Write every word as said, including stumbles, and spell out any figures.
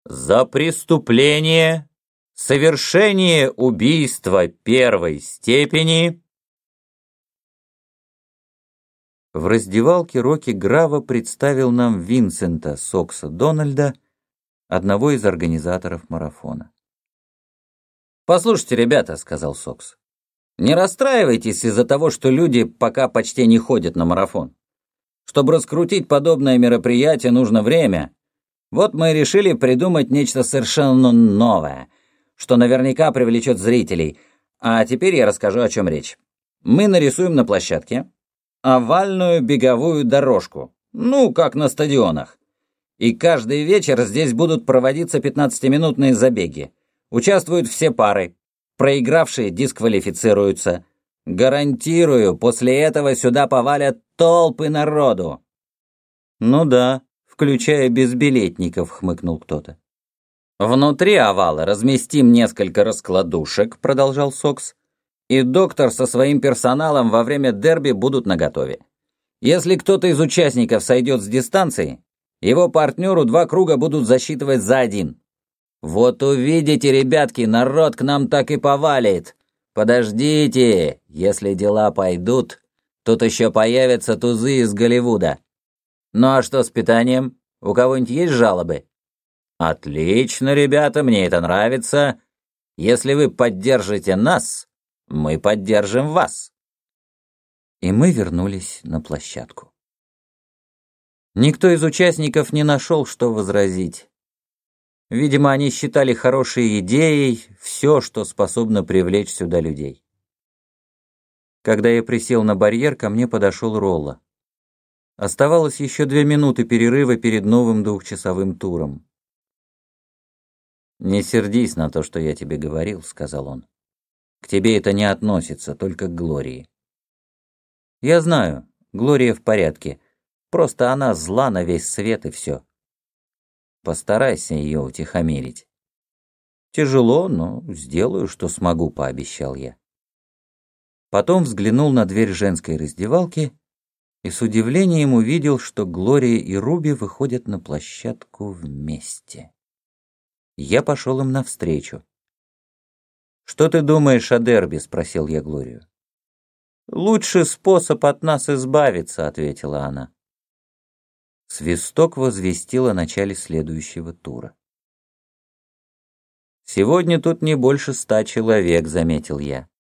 За преступление, совершение убийства первой степени. В раздевалке Рокки Грава представил нам Винсента Сокса Дональда, одного из организаторов марафона. «Послушайте, ребята», — сказал Сокс, — «не расстраивайтесь из-за того, что люди пока почти не ходят на марафон. Чтобы раскрутить подобное мероприятие, нужно время. Вот мы и решили придумать нечто совершенно новое, что наверняка привлечет зрителей. А теперь я расскажу, о чем речь. Мы нарисуем на площадке овальную беговую дорожку, ну, как на стадионах. И каждый вечер здесь будут проводиться пятнадцатиминутные забеги. Участвуют все пары. Проигравшие дисквалифицируются. Гарантирую, после этого сюда повалят толпы народу». «Ну да, включая безбилетников», — хмыкнул кто-то. «Внутри овала разместим несколько раскладушек», — продолжал Сокс, «и доктор со своим персоналом во время дерби будут наготове. Если кто-то из участников сойдет с дистанции, его партнеру два круга будут засчитывать за один. Вот увидите, ребятки, народ к нам так и повалит. Подождите, если дела пойдут, тут еще появятся тузы из Голливуда. Ну а что с питанием? У кого-нибудь есть жалобы?» «Отлично, ребята, мне это нравится. Если вы поддержите нас, мы поддержим вас». И мы вернулись на площадку. Никто из участников не нашел, что возразить. Видимо, они считали хорошей идеей все, что способно привлечь сюда людей. Когда я присел на барьер, ко мне подошел Ролло. Оставалось еще две минуты перерыва перед новым двухчасовым туром. «Не сердись на то, что я тебе говорил», — сказал он. «К тебе это не относится, только к Глории». «Я знаю, Глория в порядке. Просто она зла на весь свет и все. Постарайся ее утихомирить». «Тяжело, но сделаю, что смогу», — пообещал я. Потом взглянул на дверь женской раздевалки и с удивлением увидел, что Глория и Руби выходят на площадку вместе. Я пошел им навстречу. «Что ты думаешь о дерби?» — спросил я Глорию. «Лучший способ от нас избавиться», — ответила она. Свисток возвестил о начале следующего тура. «Сегодня тут не больше ста человек», — заметил я.